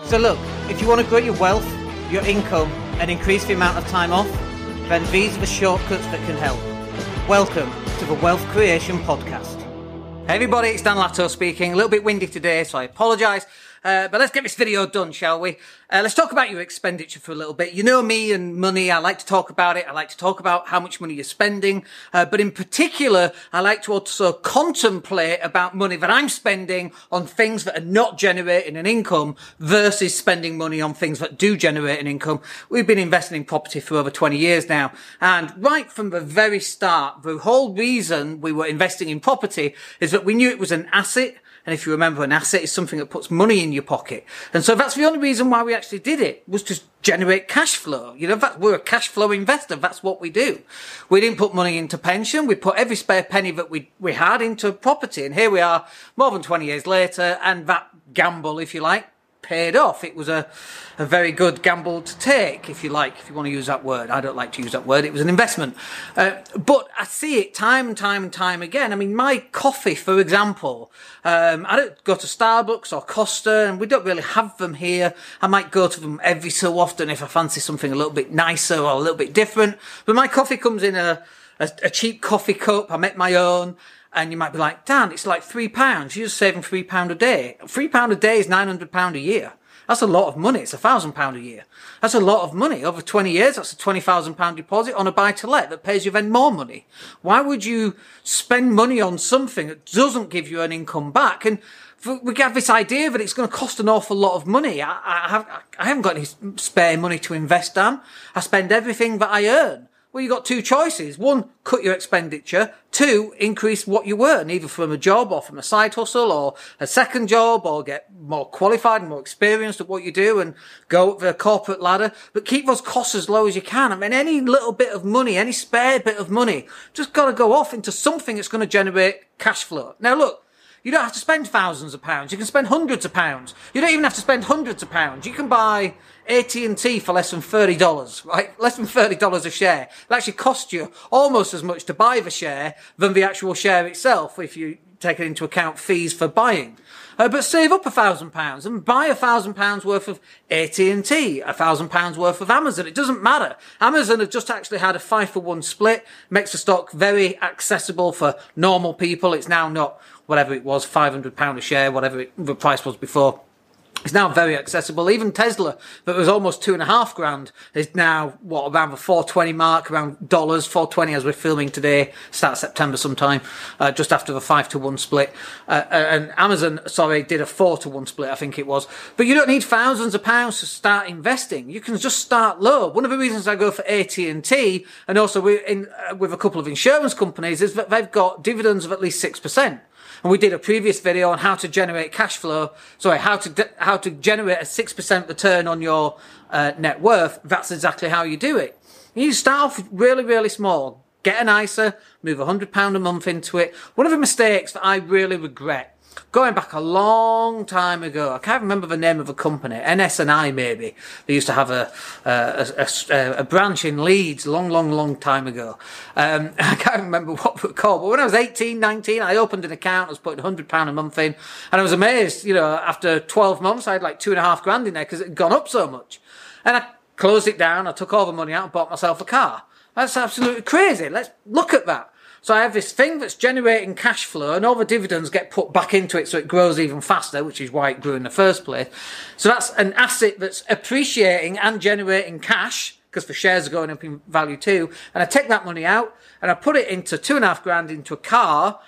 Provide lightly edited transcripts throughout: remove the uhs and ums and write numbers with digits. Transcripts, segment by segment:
So look, if you want to grow your wealth, your income, and increase the amount of time off, then these are the shortcuts that can help. Welcome to the Wealth Creation Podcast. Hey everybody, it's Dan Latto speaking. A little bit windy today, so I apologise. But let's get this video done, shall we? Let's talk about your expenditure for a little bit. You know me and money. I like to talk about it. I like to talk about how much money you're spending. But in particular, I like to also contemplate about money that I'm spending on things that are not generating an income versus spending money on things that do generate an income. We've been investing in property for over 20 years now. And right from the very start, the whole reason we were investing in property is that we knew it was an asset. And if you remember, an asset is something that puts money in your pocket. And so that's the only reason why we actually did it, was to generate cash flow. You know, we're a cash flow investor. That's what we do. We didn't put money into pension. We put every spare penny that we had into property. And here we are more than 20 years later. And that gamble, if you like, paid off. It was a very good gamble to take, if you like, if you want to use that word. I don't like to use that word. It was an investment. But I see it time and time again. I mean, my coffee, for example, I don't go to Starbucks or Costa, and we don't really have them here. I might go to them every so often if I fancy something a little bit nicer or a little bit different. But my coffee comes in a cheap coffee cup. I make my own. And you might be like, Dan, it's like £3. You're just saving £3 a day. £3 a day is £900 a year. That's a lot of money. It's £1,000 a year. That's a lot of money. Over 20 years, that's a £20,000 deposit on a buy-to-let that pays you then more money. Why would you spend money on something that doesn't give you an income back? And we have this idea that it's going to cost an awful lot of money. I haven't got any spare money to invest, Dan. I spend everything that I earn. Well, you've got two choices. One, cut your expenditure. Two, increase what you earn, either from a job or from a side hustle or a second job, or get more qualified and more experienced at what you do and go up the corporate ladder. But keep those costs as low as you can. I mean, any little bit of money, any spare bit of money, just got to go off into something that's going to generate cash flow. Now, look. You don't have to spend thousands of pounds. You can spend hundreds of pounds. You don't even have to spend hundreds of pounds. You can buy AT&T for less than $30, right? Less than $30 a share. It actually costs you almost as much to buy the share than the actual share itself, if you take into account fees for buying. But save up £1,000 and buy £1,000 worth of AT&T, £1,000 worth of Amazon. It doesn't matter. Amazon have just actually had a 5-for-1 split, makes the stock very accessible for normal people. It's now not whatever it was, £500 a share, whatever the price was before. It's now very accessible. Even Tesla, that was almost $2,500, is now, around the 420 mark, around dollars, 420 as we're filming today, start September sometime, just after the 5-to-1 split. And Amazon, did a 4-to-1 split, I think it was. But you don't need thousands of pounds to start investing. You can just start low. One of the reasons I go for AT&T, and also with a couple of insurance companies, is that they've got dividends of at least 6%. And we did a previous video on how to generate how to generate a 6% return on your net worth. That's exactly how you do it. You start off really, really small. Get an ISA, move £100 a month into it. One of the mistakes that I really regret, going back a long time ago, I can't remember the name of the company, NS&I maybe. They used to have a branch in Leeds long time ago. I can't remember what it was called, but when I was 18, 19, I opened an account, I was putting £100 a month in, and I was amazed, after 12 months, I had like £2,500 in there because it had gone up so much. And I closed it down, I took all the money out and bought myself a car. That's absolutely crazy. Let's look at that. So I have this thing that's generating cash flow, and all the dividends get put back into it so it grows even faster, which is why it grew in the first place. So that's an asset that's appreciating and generating cash, because the shares are going up in value too. And I take that money out and I put it into £2,500 into a car,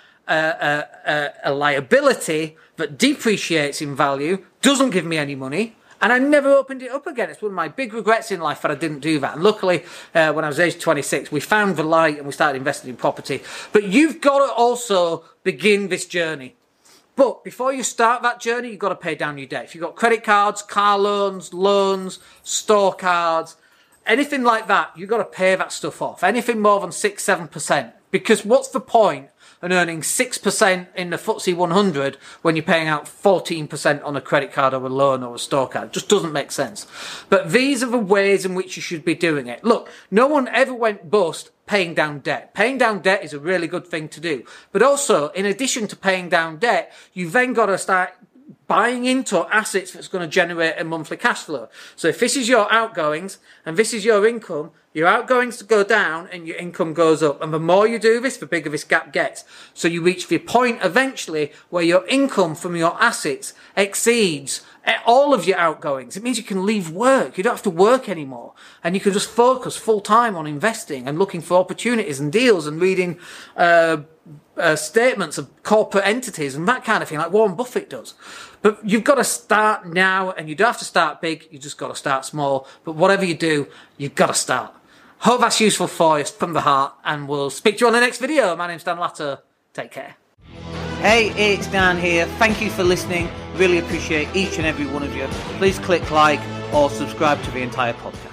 a liability that depreciates in value, doesn't give me any money. And I never opened it up again. It's one of my big regrets in life that I didn't do that. And luckily, when I was age 26, we found the light and we started investing in property. But you've got to also begin this journey. But before you start that journey, you've got to pay down your debt. If you've got credit cards, car loans, store cards, anything like that, you've got to pay that stuff off. Anything more than 6-7%. Because what's the point and earning 6% in the FTSE 100 when you're paying out 14% on a credit card or a loan or a store card? It just doesn't make sense. But these are the ways in which you should be doing it. Look, no one ever went bust paying down debt. Paying down debt is a really good thing to do. But also, in addition to paying down debt, you've then got to start buying into assets that's going to generate a monthly cash flow. So if this is your outgoings and this is your income, your outgoings go down and your income goes up. And the more you do this, the bigger this gap gets. So you reach the point eventually where your income from your assets exceeds all of your outgoings. It means you can leave work. You don't have to work anymore. And you can just focus full time on investing and looking for opportunities and deals and reading statements of corporate entities and that kind of thing, like Warren Buffett does. But you've got to start now, and you don't have to start big. You just got to start small. But whatever you do, you've got to start. Hope that's useful for you from the heart, and we'll speak to you on the next video. My name's Dan Latto. Take care. Hey, it's Dan here. Thank you for listening. Really appreciate each and every one of you. Please click like or subscribe to the entire podcast.